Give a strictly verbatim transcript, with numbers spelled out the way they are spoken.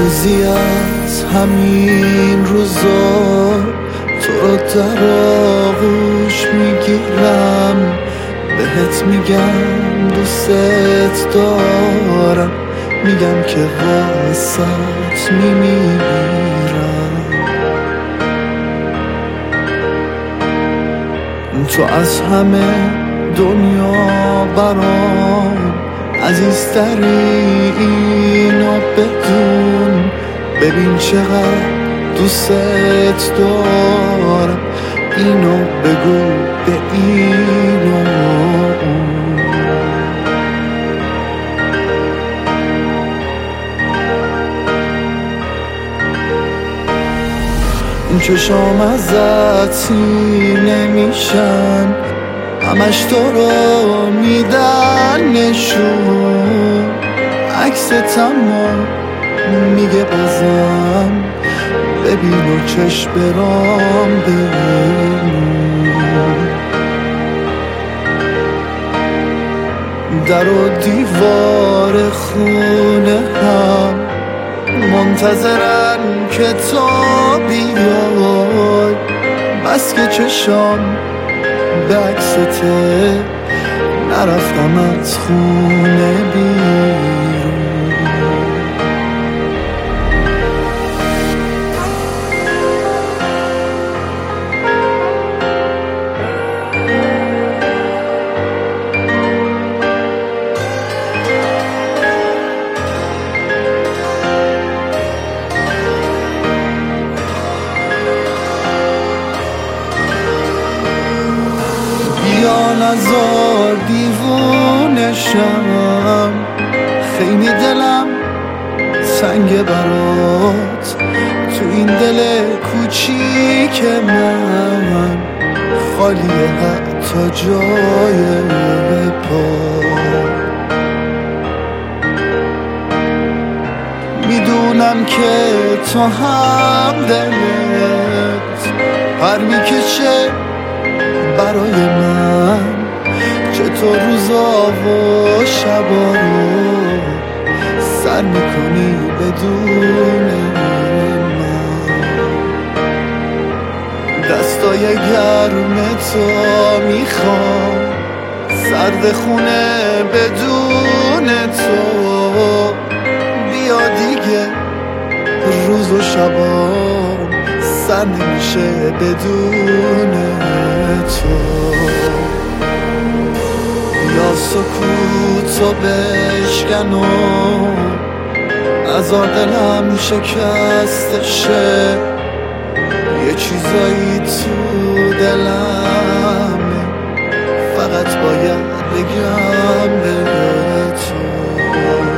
روزی از همین روزا تو رو در آغوش میگیرم، بهت میگم دوست دارم، میگم که واسط میمیرم. تو از همه دنیا برام عزیزتری، اینو بدون. ببین چقدر دوست دارم، اینو بگو به اینو. این چشام ازت سینه میشن، همش تو رو میدن نشون. عکستمو میگه بازم ببین و چشم برام بمون. در و دیوار خونه هم منتظرن که تو بیای، بس که چشام به عکسته نرفتم از خونه بیرون. بیا نزار دیوونشم، خیلی دلم سنگ برات. تو این دل کوچیک من خالیه حتی جای پا. میدونم که تو هم دلت پر میکشه برای من، چطور روزا و شبا رو سر میکنی بدون من. دستای گرم تو میخوام، سرد خونه بدون تو. بیا دیگه روز و شبا سر نمیشه بدون تو. یا سکوتو بشکن و نزار دلم شکستشه. یه چیزایی تو دلمه فقط باید بگم به تو.